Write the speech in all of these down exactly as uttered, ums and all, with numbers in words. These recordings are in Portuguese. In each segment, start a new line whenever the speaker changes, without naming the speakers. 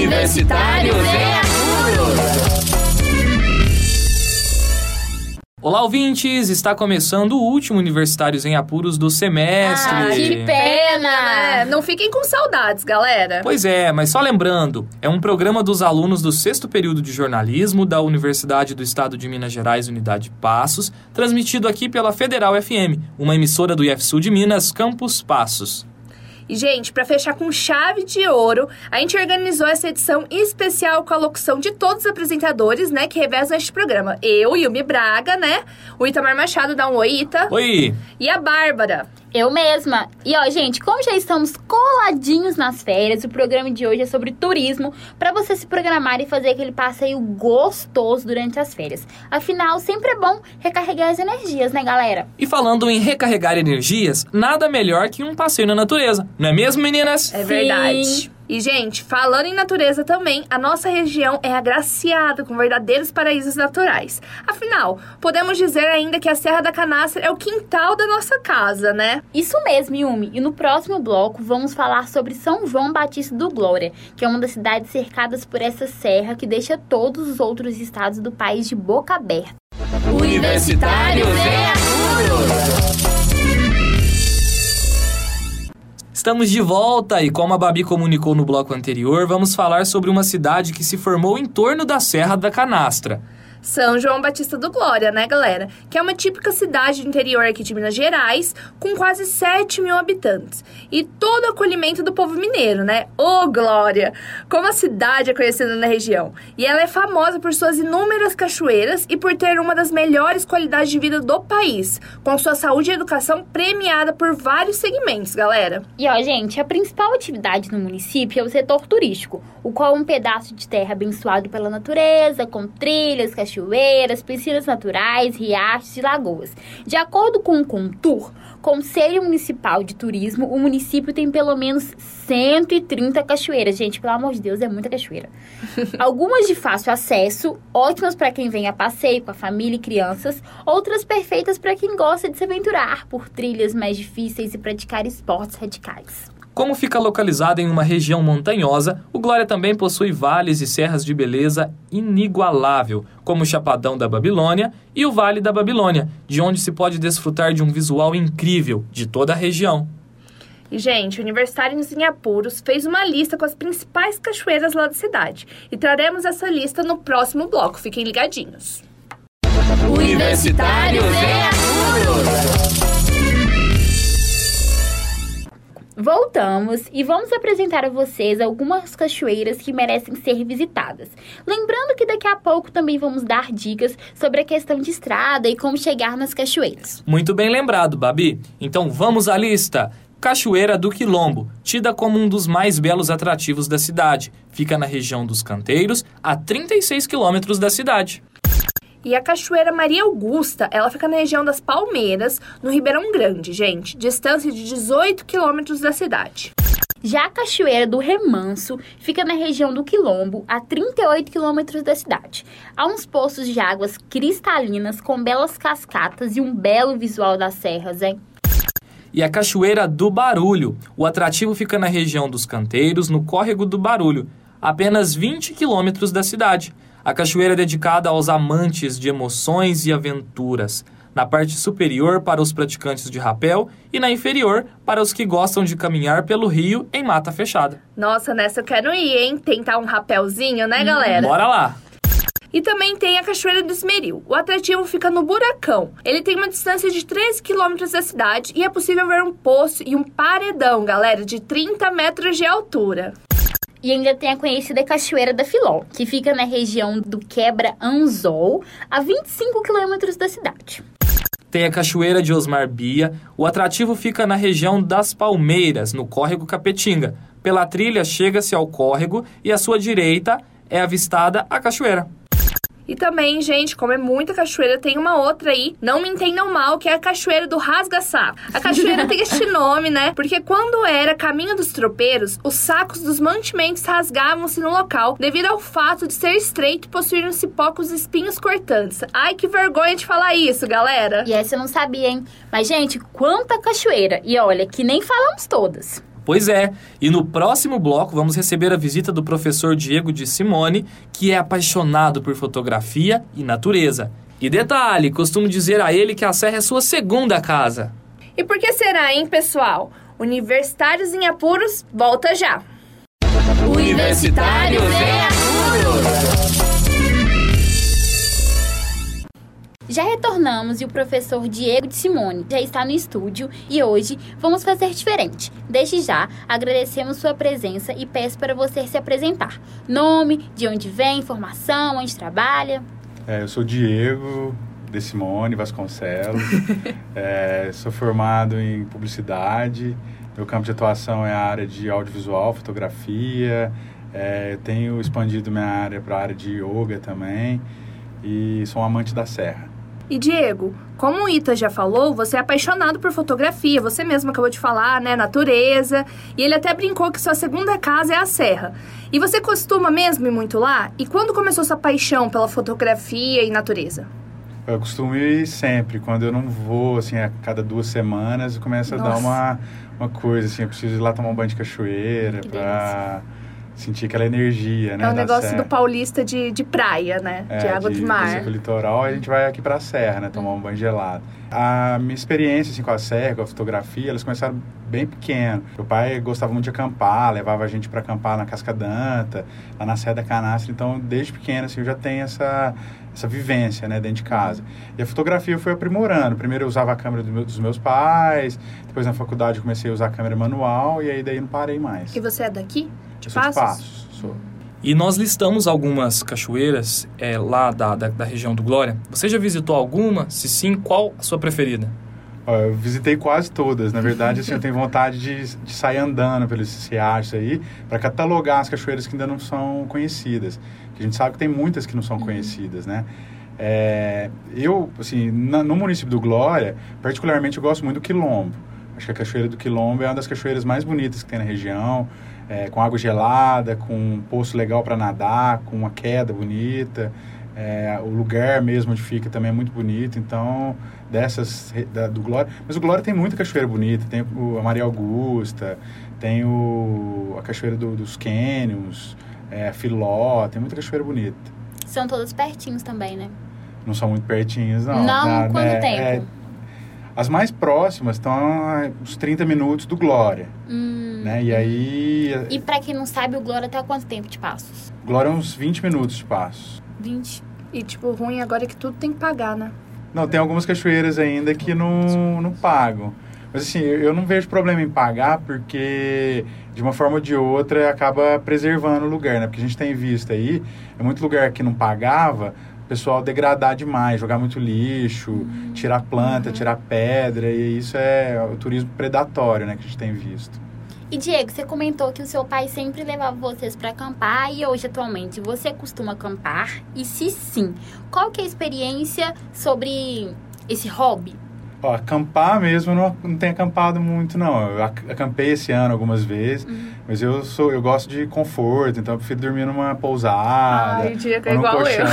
Universitários em Apuros.
Olá, ouvintes! Está começando o último Universitários em Apuros do semestre.
Ah, que pena! Não fiquem com saudades, galera.
Pois é, mas só lembrando, é um programa dos alunos do sexto período de jornalismo da Universidade do Estado de Minas Gerais, Unidade Passos, transmitido aqui pela Federal F M, uma emissora do I F Sul de Minas, Campus Passos.
E, gente, para fechar com chave de ouro, a gente organizou essa edição especial com a locução de todos os apresentadores, né, que revezam este programa. Eu, Yumi Braga, né? O Itamar Machado, dá um oi, Ita.
Oi!
E a Bárbara.
Eu mesma. E, ó, gente, como já estamos coladinhos nas férias, o programa de hoje é sobre turismo, para você se programar e fazer aquele passeio gostoso durante as férias. Afinal, sempre é bom recarregar as energias, né, galera?
E falando em recarregar energias, nada melhor que um passeio na natureza. Não é mesmo, meninas?
É verdade.
Sim.
E, gente, falando em natureza também, a nossa região é agraciada com verdadeiros paraísos naturais. Afinal, podemos dizer ainda que a Serra da Canastra é o quintal da nossa casa, né?
Isso mesmo, Yumi. E no próximo bloco vamos falar sobre São João Batista do Glória, que é uma das cidades cercadas por essa serra que deixa todos os outros estados do país de boca aberta.
Universitários em Apuros.
Estamos de volta e, como a Babi comunicou no bloco anterior, vamos falar sobre uma cidade que se formou em torno da Serra da Canastra.
São João Batista do Glória, né, galera? Que é uma típica cidade do interior aqui de Minas Gerais, com quase sete mil habitantes. E todo o acolhimento do povo mineiro, né? Ô, Glória! Como a cidade é conhecida na região. E ela é famosa por suas inúmeras cachoeiras e por ter uma das melhores qualidades de vida do país, com sua saúde e educação premiada por vários segmentos, galera.
E, ó, gente, a principal atividade no município é o setor turístico, o qual é um pedaço de terra abençoado pela natureza, com trilhas, cachoeiras, cachoeiras, piscinas naturais, riachos e lagoas. De acordo com o Contur, Conselho Municipal de Turismo, o município tem pelo menos cento e trinta cachoeiras. Gente, pelo amor de Deus, é muita cachoeira. Algumas de fácil acesso, ótimas para quem vem a passeio com a família e crianças, outras perfeitas para quem gosta de se aventurar por trilhas mais difíceis e praticar esportes radicais.
Como fica localizada em uma região montanhosa, o Glória também possui vales e serras de beleza inigualável, como o Chapadão da Babilônia e o Vale da Babilônia, de onde se pode desfrutar de um visual incrível de toda a região.
E, gente, o Universitários em Apuros fez uma lista com as principais cachoeiras lá da cidade. E traremos essa lista no próximo bloco. Fiquem ligadinhos.
Universitários em Apuros.
Voltamos e vamos apresentar a vocês algumas cachoeiras que merecem ser visitadas. Lembrando que daqui a pouco também vamos dar dicas sobre a questão de estrada e como chegar nas cachoeiras.
Muito bem lembrado, Babi. Então vamos à lista. Cachoeira do Quilombo, tida como um dos mais belos atrativos da cidade. Fica na região dos Canteiros, a trinta e seis quilômetros da cidade.
E a Cachoeira Maria Augusta, ela fica na região das Palmeiras, no Ribeirão Grande, gente. Distância de dezoito quilômetros da cidade.
Já a Cachoeira do Remanso fica na região do Quilombo, a trinta e oito quilômetros da cidade. Há uns poços de águas cristalinas com belas cascatas e um belo visual das serras, hein?
E a Cachoeira do Barulho. O atrativo fica na região dos Canteiros, no Córrego do Barulho, apenas vinte quilômetros da cidade. A cachoeira é dedicada aos amantes de emoções e aventuras. Na parte superior, para os praticantes de rapel, e na inferior, para os que gostam de caminhar pelo rio em mata fechada.
Nossa, nessa eu quero ir, hein? Tentar um rapelzinho, né, galera?
Bora lá!
E também tem a Cachoeira do Esmeril. O atrativo fica no Buracão. Ele tem uma distância de treze quilômetros da cidade e é possível ver um poço e um paredão, galera, de trinta metros de altura.
E ainda tem a conhecida Cachoeira da Filó, que fica na região do Quebra-Anzol, a vinte e cinco quilômetros da cidade.
Tem a Cachoeira de Osmar Bia. O atrativo fica na região das Palmeiras, no Córrego Capetinga. Pela trilha, chega-se ao córrego e à sua direita é avistada a cachoeira.
E também, gente, como é muita cachoeira, tem uma outra aí, não me entendam mal, que é a Cachoeira do Rasga-Saco. A cachoeira tem este nome, né? Porque quando era caminho dos tropeiros, os sacos dos mantimentos rasgavam-se no local devido ao fato de ser estreito e possuir um cipó com os espinhos cortantes. Ai, que vergonha de falar isso, galera!
E essa eu não sabia, hein? Mas, gente, quanta cachoeira! E olha, que nem falamos todas.
Pois é, e no próximo bloco vamos receber a visita do professor Diego de Simone, que é apaixonado por fotografia e natureza. E detalhe, costumo dizer a ele que a Serra é sua segunda casa.
E por que será, hein, pessoal? Universitários em Apuros, volta já!
Universitários em Apuros.
Já retornamos e o professor Diego de Simone já está no estúdio e hoje vamos fazer diferente. Desde já, agradecemos sua presença e peço para você se apresentar. Nome, de onde vem, formação, onde trabalha.
É, eu sou Diego de Simone Vasconcelos, é, sou formado em publicidade, meu campo de atuação é a área de audiovisual, fotografia, é, tenho expandido minha área para a área de yoga também e sou um amante da serra.
E Diego, como o Ita já falou, você é apaixonado por fotografia, você mesmo acabou de falar, né, natureza, e ele até brincou que sua segunda casa é a serra. E você costuma mesmo ir muito lá? E quando começou sua paixão pela fotografia e natureza?
Eu costumo ir sempre, quando eu não vou, assim, a cada duas semanas, eu começo a
Nossa.
dar uma, uma coisa, assim, eu preciso ir lá tomar um banho de cachoeira
Que
pra sentir aquela energia, né?
É um
da
negócio
serra.
do paulista de, de praia, né?
É,
de água
de,
do mar.
descer pro litoral, a gente vai aqui pra serra, né? Tomar um banho gelado. A minha experiência, assim, com a serra, com a fotografia, elas começaram bem pequeno. Meu pai gostava muito de acampar, levava a gente pra acampar na Cascadanta, lá na Serra da Canastra. Então, desde pequeno, assim, eu já tenho essa, essa vivência, né? Dentro de casa. E a fotografia eu fui aprimorando. Primeiro eu usava a câmera do meu, dos meus pais, depois na faculdade eu comecei a usar a câmera manual e aí daí não parei mais.
E você é daqui? De
Eu sou de
Passos?
Passos, sou.
E nós listamos algumas cachoeiras é, lá da, da, da região do Glória. Você já visitou alguma? Se sim, qual a sua preferida?
Ó, eu visitei quase todas. Na verdade, assim, eu tenho vontade de, de sair andando pelos riachos aí para catalogar as cachoeiras que ainda não são conhecidas. Porque a gente sabe que tem muitas que não são conhecidas, né? É, eu, assim, na, no município do Glória, particularmente, eu gosto muito do Quilombo. Acho que a Cachoeira do Quilombo é uma das cachoeiras mais bonitas que tem na região. É, com água gelada, com um poço legal para nadar, com uma queda bonita. É, o lugar mesmo onde fica também é muito bonito. Então, dessas da, do Glória... Mas o Glória tem muita cachoeira bonita. Tem o, a Maria Augusta, tem o, a Cachoeira do, dos Canyons, é, a Filó, tem muita cachoeira bonita.
São todos pertinhos também, né?
Não são muito pertinhos, não.
Não?
Na,
Quanto
né,
tempo?
É, as mais próximas estão a uns trinta minutos do Glória.
Hum.
Né? E aí...
E pra quem não sabe, o Glória tá há quanto tempo de Passos?
Glória é uns vinte minutos de Passos.
vinte.
E, tipo, o ruim agora é que tudo tem que pagar, né?
Não, tem algumas cachoeiras ainda que não, não pagam. Mas, assim, eu, eu não vejo problema em pagar porque, de uma forma ou de outra, acaba preservando o lugar, né? Porque a gente tem visto aí, é muito lugar que não pagava, o pessoal degradar demais, jogar muito lixo, uhum. tirar planta, uhum. tirar pedra, e isso é o turismo predatório, né? Que a gente tem visto.
E, Diego, você comentou que o seu pai sempre levava vocês para acampar e hoje, atualmente, você costuma acampar? E se sim, qual que é a experiência sobre esse hobby?
Ó, acampar mesmo, eu não, não tenho acampado muito, não. Eu acampei esse ano algumas vezes, uhum. mas eu, sou, eu gosto de conforto, então eu prefiro dormir numa pousada,
Ai, Diego, é
ou num
igual
colchão.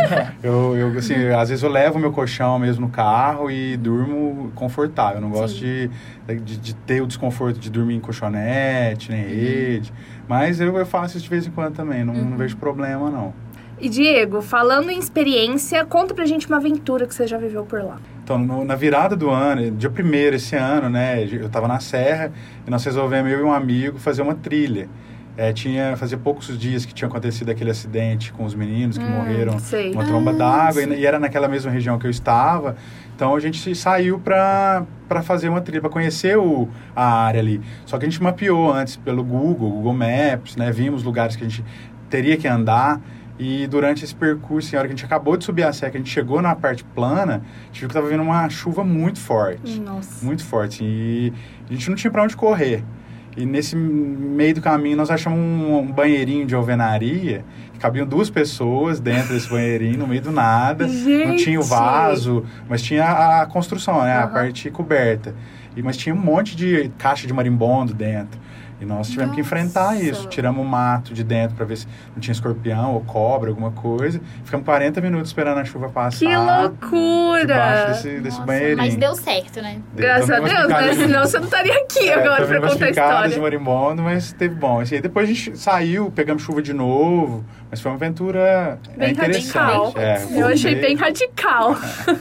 eu. eu, eu assim, às vezes eu levo meu colchão mesmo no carro e durmo confortável. Eu não gosto de, de, de ter o desconforto de dormir em colchonete, nem uhum. rede. Mas eu, eu faço isso de vez em quando também, não, uhum. não vejo problema, não.
E, Diego, falando em experiência, conta pra gente uma aventura que você já viveu por lá.
Então, no, na virada do ano, dia primeiro esse ano, né, eu tava na serra e nós resolvemos, eu e um amigo, fazer uma trilha. É, tinha, fazia poucos dias que tinha acontecido aquele acidente com os meninos que hum, morreram
sei.
numa tromba ah, d'água e, e era naquela mesma região que eu estava. Então, a gente saiu para para fazer uma trilha, para conhecer o, a área ali. Só que a gente mapeou antes pelo Google, Google Maps, né, vimos lugares que a gente teria que andar. E durante esse percurso, na hora que a gente acabou de subir a serra, que a gente chegou na parte plana, a gente viu que estava vindo uma chuva muito forte.
Nossa.
Muito forte. E a gente não tinha para onde correr. E nesse meio do caminho, nós achamos um, um banheirinho de alvenaria, que cabiam duas pessoas dentro desse banheirinho, no meio do nada.
Gente.
Não tinha o vaso, mas tinha a, a construção, né?
Uhum.
A parte coberta. E, mas tinha um monte de caixa de marimbondo dentro. E nós tivemos
Nossa.
que enfrentar isso. Tiramos o mato de dentro para ver se não tinha escorpião ou cobra, alguma coisa. Ficamos quarenta minutos esperando a chuva passar.
Que loucura!
Debaixo desse, desse
Nossa,
banheirinho.
mas deu certo, né?
Graças a
Tomei
Deus,
umas
né?
picadas de-
Senão você não estaria aqui
É,
agora
tomei
pra
umas
contar a
picadas
história.
de marimbondo, mas teve bom. Assim, aí depois a gente saiu, pegamos chuva de novo, mas foi uma aventura
Bem
é, interessante.
radical.
É,
Eu achei
voltei.
bem radical.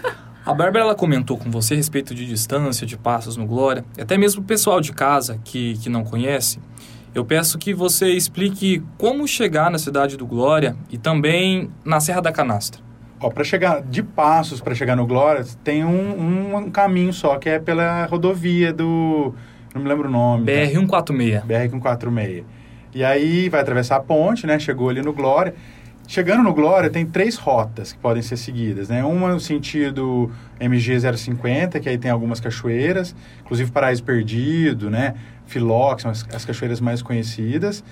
A Bárbara, ela comentou com você a respeito de distância, de passos no Glória, e até mesmo o pessoal de casa que, que não conhece. Eu peço que você explique como chegar na cidade do Glória e também na Serra da Canastra.
Ó, para chegar de Passos para chegar no Glória, tem um, um, um caminho só, que é pela rodovia do... Não me lembro o nome.
B R cento e quarenta e seis.
B R cento e quarenta e seis. E aí vai atravessar a ponte, né? Chegou ali no Glória. Chegando no Glória, tem três rotas que podem ser seguidas, né? Uma no sentido M G zero cinquenta, que aí tem algumas cachoeiras, inclusive Paraíso Perdido, né? Filó, que são as, as cachoeiras mais conhecidas,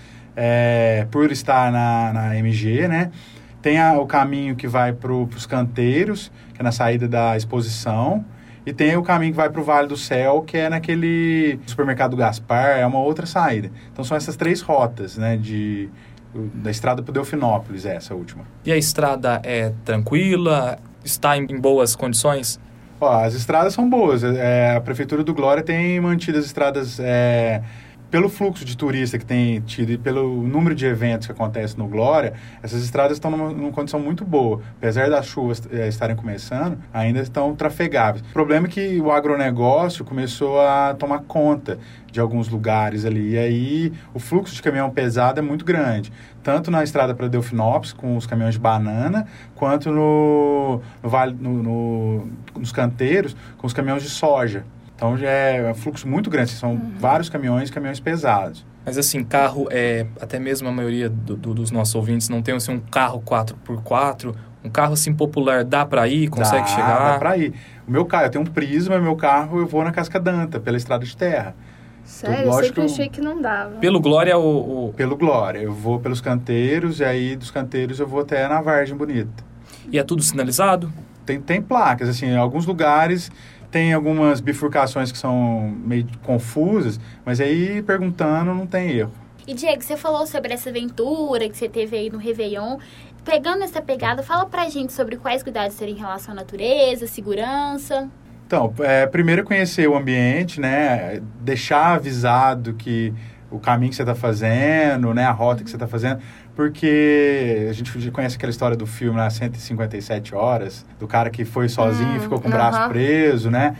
é, por estar na, na M G, né? Tem a, o caminho que vai para os canteiros, que é na saída da exposição, e tem o caminho que vai para o Vale do Céu, que é naquele supermercado Gaspar, é uma outra saída. Então são essas três rotas, né? De... da estrada para Delfinópolis, essa última.
E a estrada é tranquila? Está em, em boas condições?
Ó, as estradas são boas. É, a Prefeitura do Glória tem mantido as estradas... É, pelo fluxo de turista que tem tido e pelo número de eventos que acontece no Glória, essas estradas estão numa, numa condição muito boa. Apesar das chuvas é, estarem começando, ainda estão trafegáveis. O problema é que o agronegócio começou a tomar conta de alguns lugares ali. E aí o fluxo de caminhão pesado é muito grande. Tanto na estrada para Delfinópolis, com os caminhões de banana, quanto no, no vale, no, no, nos canteiros, com os caminhões de soja. Então, já é um fluxo muito grande. São uhum. vários caminhões, caminhões pesados.
Mas, assim, carro, é, até mesmo a maioria do, do, dos nossos ouvintes não tem, assim, um carro quatro por quatro. Um carro, assim, popular, dá pra ir? Consegue
dá,
chegar?
Dá pra ir. O meu carro, eu tenho um Prisma, meu carro, eu vou na Casca d'Anta, pela estrada de terra.
Sério? Eu sempre achei que não dava.
Pelo Glória ou... O...
Pelo Glória. Eu vou pelos canteiros, e aí dos canteiros eu vou até na Vargem Bonita.
E é tudo sinalizado?
Tem, tem placas, assim, em alguns lugares... Tem algumas bifurcações que são meio confusas, mas aí, perguntando, não tem erro.
E, Diego, você falou sobre essa aventura que você teve aí no Réveillon. Pegando essa pegada, fala pra gente sobre quais cuidados ter em relação à natureza, segurança.
Então, é, primeiro conhecer o ambiente, né? Deixar avisado que o caminho que você está fazendo, né? A rota que você está fazendo. Porque a gente conhece aquela história do filme lá, cento e cinquenta e sete horas, do cara que foi sozinho e hum, ficou com o braço uh-huh. preso, né?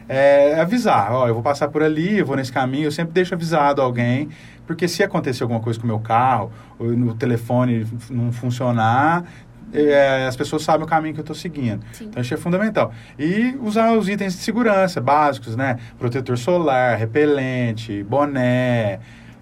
É, avisar, ó, eu vou passar por ali, eu vou nesse caminho, eu sempre deixo avisado alguém, porque se acontecer alguma coisa com o meu carro, ou no telefone não funcionar, é, as pessoas sabem o caminho que eu estou seguindo. Sim. Então, isso é fundamental. E usar os itens de segurança básicos, né? Protetor solar, repelente, boné,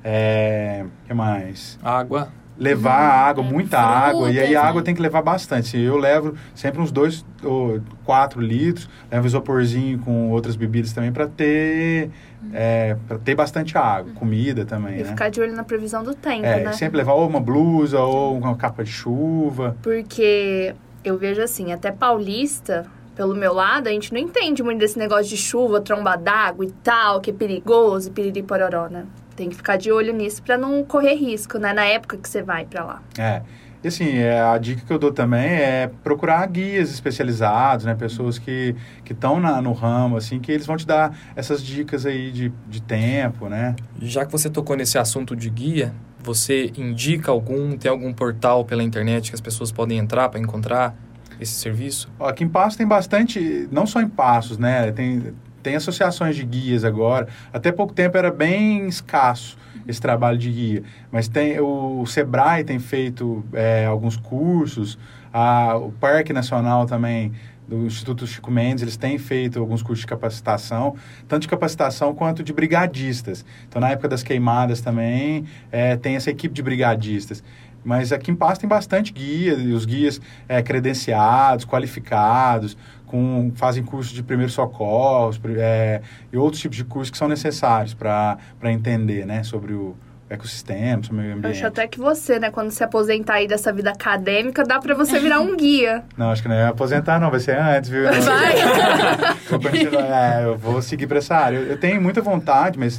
é, o que mais?
Água.
Levar
uhum.
água, muita
Frutas,
água, e aí a
né?
água tem que levar bastante. Eu levo sempre uns dois ou quatro litros, levo isoporzinho com outras bebidas também para ter, uhum. é, para ter bastante água, uhum. comida também,
e
né?
ficar de olho na previsão do tempo,
é,
né?
Sempre levar ou uma blusa ou uma capa de chuva.
Porque eu vejo assim, até paulista, pelo meu lado, a gente não entende muito desse negócio de chuva, tromba d'água e tal, que é perigoso, piriri pororó, né? Tem que ficar de olho nisso para não correr risco, né? Na época que você vai para lá.
É. E assim, é, a dica que eu dou também é procurar guias especializados, né? Pessoas que estão no ramo, assim, que eles vão te dar essas dicas aí de, de tempo, né?
Já que você tocou nesse assunto de guia, você indica algum, tem algum portal pela internet que as pessoas podem entrar para encontrar esse serviço?
Ó, aqui em Passos tem bastante, não só em Passos, né? Tem... Tem associações de guias agora. Até pouco tempo era bem escasso esse trabalho de guia. Mas tem, o, o Sebrae tem feito é, alguns cursos. A, o Parque Nacional também, do Instituto Chico Mendes, eles têm feito alguns cursos de capacitação. Tanto de capacitação quanto de brigadistas. Então, na época das queimadas também, é, tem essa equipe de brigadistas. Mas aqui em Passos tem bastante guia, e os guias é, credenciados, qualificados, com, fazem cursos de primeiros socorros é, e outros tipos de cursos que são necessários para entender, né, sobre o ecossistema, sobre o meio ambiente.
Eu acho até que você, né, quando se aposentar aí dessa vida acadêmica, dá para você virar um guia.
Não, acho que não é aposentar não, vai ser antes, viu?
Vai!
é, eu vou seguir para essa área. Eu, eu tenho muita vontade, mas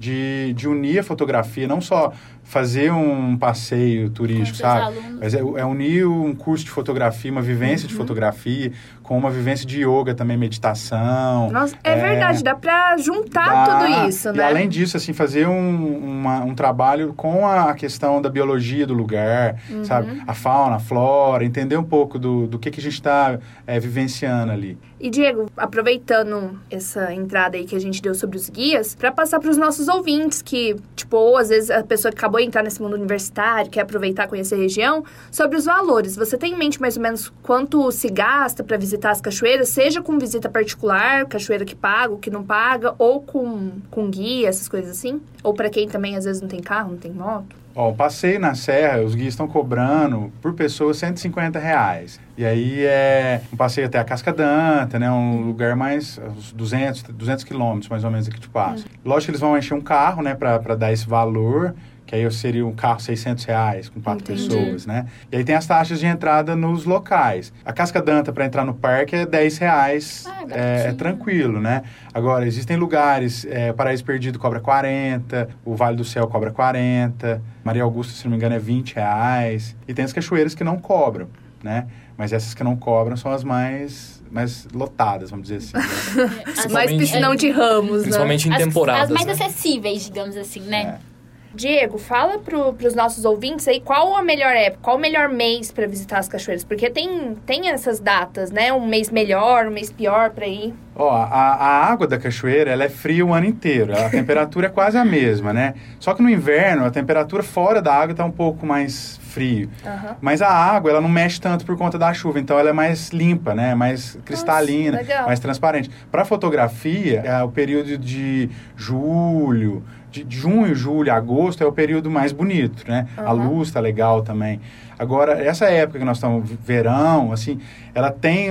de, de unir a fotografia, não só fazer um passeio turístico, sabe? Mas é, é unir um curso de fotografia, uma vivência uhum. de fotografia, com uma vivência de yoga também, meditação.
Nossa, é, é verdade, dá pra juntar dá, tudo isso, né?
E além disso, assim, fazer um, uma, um trabalho com a questão da biologia do lugar, uhum. sabe? A fauna, a flora, entender um pouco do, do que, que a gente está é, vivenciando ali.
E, Diego, aproveitando essa entrada aí que a gente deu sobre os guias, para passar para os nossos ouvintes que, tipo, ou às vezes a pessoa que acabou de entrar nesse mundo universitário, quer aproveitar, conhecer a região, sobre os valores. Você tem em mente mais ou menos quanto se gasta para visitar as cachoeiras, seja com visita particular, cachoeira que paga, ou que não paga, ou com, com guia, essas coisas assim? Ou para quem também às vezes não tem carro, não tem moto?
Ó, o passeio na serra, os guias estão cobrando por pessoa cento e cinquenta reais. E aí é um passeio até a Casca d'Anta, né? Um lugar mais, uns duzentos, duzentos quilômetros mais ou menos aqui de Passo. Uhum. Lógico que eles vão encher um carro, né? Para dar esse valor, que aí seria um carro seiscentos reais com quatro Entendi. pessoas, né? E aí tem as taxas de entrada nos locais. A Casca d'Anta para entrar no parque é dez reais, ah, é, é tranquilo, né? Agora, existem lugares, é, Paraíso Perdido cobra quarenta, o Vale do Céu cobra quarenta, Maria Augusta, se não me engano, é vinte reais. E tem as cachoeiras que não cobram, né? Mas essas que não cobram são as mais, mais lotadas, vamos dizer assim. Né?
As mais piscinão de ramos,
principalmente
né?
em temporadas.
As, as mais
né?
acessíveis, digamos assim, né?
É.
Diego, fala pro, pros nossos ouvintes aí qual a melhor época, qual o melhor mês para visitar as cachoeiras. Porque tem, tem essas datas, né? Um mês melhor, um mês pior para ir.
Ó, a, a água da cachoeira, ela é fria o ano inteiro. A temperatura é quase a mesma, né? Só que no inverno, a temperatura fora da água tá um pouco mais frio. Uhum. Mas a água, ela não mexe tanto por conta da chuva. Então, ela é mais limpa, né? Mais cristalina, Nossa, mais transparente. Para fotografia, é o período de julho... De junho, julho, agosto é o período mais bonito, né? Uhum. A luz tá legal também. Agora, essa época que nós estamos, verão, assim, ela tem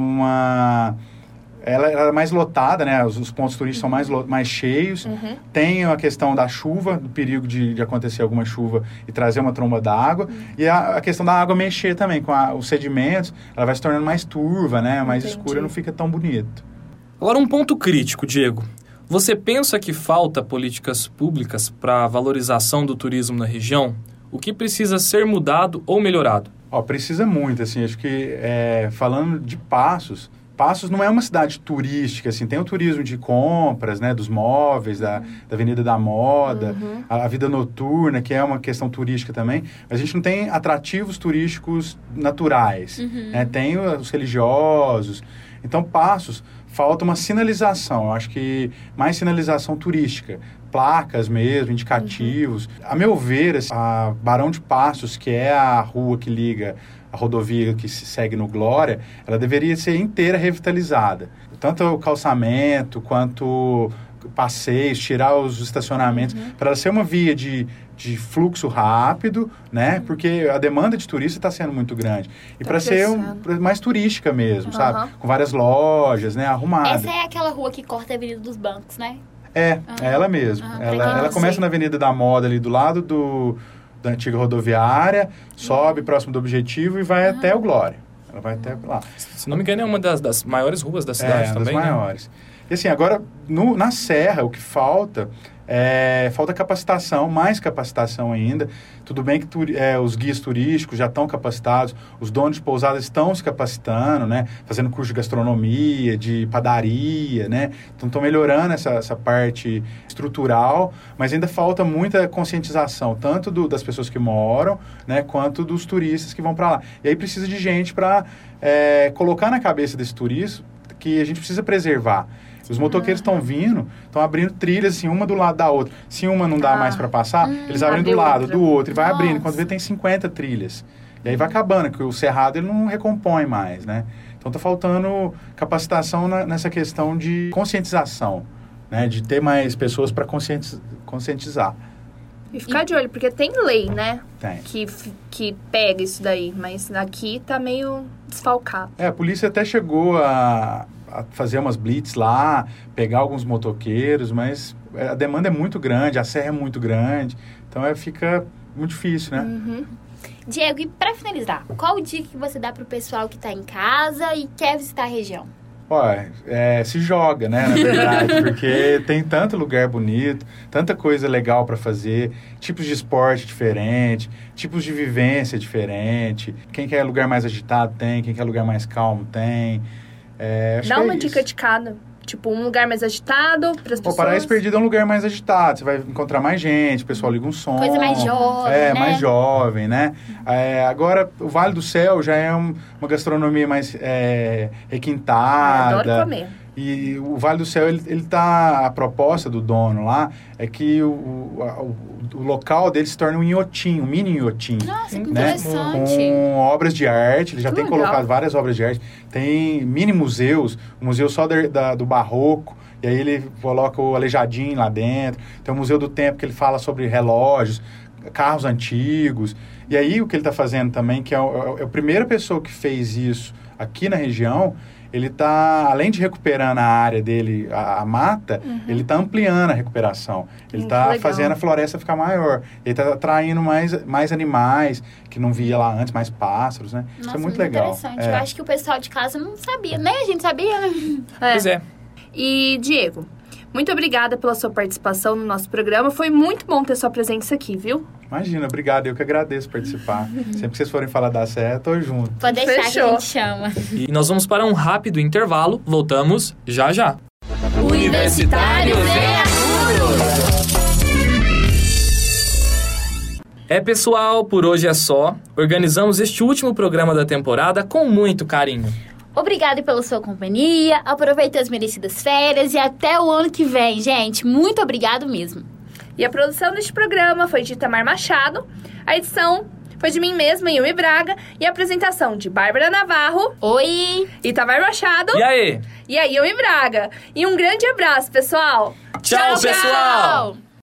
uma... Ela, ela é mais lotada, né? Os, os pontos turísticos são mais, mais cheios. Uhum. Tem a questão da chuva, do perigo de, de acontecer alguma chuva e trazer uma tromba d'água. Uhum. E a, a questão da água mexer também com a, os sedimentos. Ela vai se tornando mais turva, né? Mais Entendi. escura, não fica tão bonito.
Agora, um ponto crítico, Diego. Você pensa que falta políticas públicas para a valorização do turismo na região? O que precisa ser mudado ou melhorado?
Ó, precisa muito, assim, acho que é, falando de Passos, Passos não é uma cidade turística, assim, tem o turismo de compras, né, dos móveis, da, da Avenida da Moda, uhum. a, a vida noturna, que é uma questão turística também, mas a gente não tem atrativos turísticos naturais, uhum. né, tem os religiosos. Então, Passos, falta uma sinalização, eu acho que mais sinalização turística, placas mesmo, indicativos. Uhum. A meu ver, a Barão de Passos, que é a rua que liga a rodovia que se segue no Glória, ela deveria ser inteira revitalizada. Tanto o calçamento, quanto passeios, tirar os estacionamentos, uhum. para ela ser uma via de, de fluxo rápido, né? Porque a demanda de turista está sendo muito grande. E tá para ser um, mais turística mesmo, uhum. sabe? Com várias lojas, né? Arrumada.
Essa é aquela rua que corta a Avenida dos Bancos, né?
É, uhum. é ela mesmo. Uhum. Ela, ela começa na Avenida da Moda, ali do lado do, da antiga rodoviária, sobe uhum. próximo do Objetivo e vai uhum. até o Glória. Ela vai até lá.
Se não me engano, é uma das, das maiores ruas da cidade
é,
também,
das
né?
maiores. E assim, agora, no, na Serra, o que falta é falta capacitação, mais capacitação ainda. Tudo bem que turi, é, os guias turísticos já estão capacitados, os donos de pousadas estão se capacitando, né? Fazendo curso de gastronomia, de padaria, né? Então, estão melhorando essa, essa parte estrutural, mas ainda falta muita conscientização, tanto do, das pessoas que moram, né? Quanto dos turistas que vão para lá. E aí precisa de gente para é, colocar na cabeça desse turista que a gente precisa preservar. Os motoqueiros estão vindo, estão abrindo trilhas, assim, uma do lado da outra. Se uma não dá ah. mais para passar, hum, eles abrem do lado, outra. do outro, e vai Nossa. abrindo. Quando vê, tem cinquenta trilhas. E aí vai acabando, porque o cerrado ele não recompõe mais, né? Então tá faltando capacitação na, nessa questão de conscientização, né? De ter mais pessoas para conscientiz, conscientizar.
E ficar de olho, porque tem lei, né?
Tem.
Que, que pega isso daí, mas aqui tá meio desfalcado.
É, a polícia até chegou a... a fazer umas blitz lá, pegar alguns motoqueiros, mas a demanda é muito grande, a serra é muito grande, então é, fica muito difícil, né?
Uhum. Diego, e para finalizar, qual o dia que você dá pro pessoal que tá em casa e quer visitar a região?
Ó, é, se joga, né, na verdade, porque tem tanto lugar bonito, tanta coisa legal para fazer, tipos de esporte diferente, tipos de vivência diferente. Quem quer lugar mais agitado tem, quem quer lugar mais calmo tem. É, acho
Dá
que é
uma
isso.
dica de cada. Tipo, um lugar mais agitado para as
O
pessoas.
Paraíso Perdido é um lugar mais agitado, você vai encontrar mais gente, o pessoal liga um som.
Coisa mais jovem,
É,
né?
mais jovem, né? É, agora, o Vale do Céu já é um- uma gastronomia mais é, requintada.
Adoro comer.
E o Vale do Céu, ele, ele tá... A proposta do dono lá é que o, o, a- o- o local dele se torne um iotim, um mini iotim.
Nossa, que
né?
interessante.
Com obras de arte, ele já
Que
tem
legal.
colocado várias obras de arte. Tem mini museus, um museu só da, da- do barroco, e aí ele coloca o Aleijadinho lá dentro. Tem o Museu do Tempo, que ele fala sobre relógios, carros antigos. E aí o que ele está fazendo também, que é, o, é a primeira pessoa que fez isso aqui na região, ele está, além de recuperando a área dele, a, a mata, ele está ampliando a recuperação. Ele
Hum,
está
que legal.
fazendo a floresta ficar maior. Ele está atraindo mais, mais animais que não via lá antes, mais pássaros, né? Isso
Nossa,
é muito legal.
interessante.
É.
Eu acho que o pessoal de casa não sabia, né? A gente sabia, né?
É.
Pois é.
E, Diego, muito obrigada pela sua participação no nosso programa. Foi muito bom ter sua presença aqui, viu?
Imagina, obrigado. Eu que agradeço participar. Sempre que vocês forem falar da Serra, eu tô junto.
Pode deixar que
Fechou.
a gente chama.
E nós vamos para um rápido intervalo. Voltamos já já.
Universitários em Apuros.
É, pessoal, por hoje é só. Organizamos este último programa da temporada com muito carinho.
Obrigada pela sua companhia. Aproveite as merecidas férias e até o ano que vem, gente. Muito obrigado mesmo.
E a produção deste programa foi de Itamar Machado. A edição foi de mim mesma, Yumi Braga. E a apresentação de Bárbara Navarro,
Oi!
Itamar Machado
E aí?
e a Yumi Braga. E um grande abraço, pessoal!
Tchau, pessoal!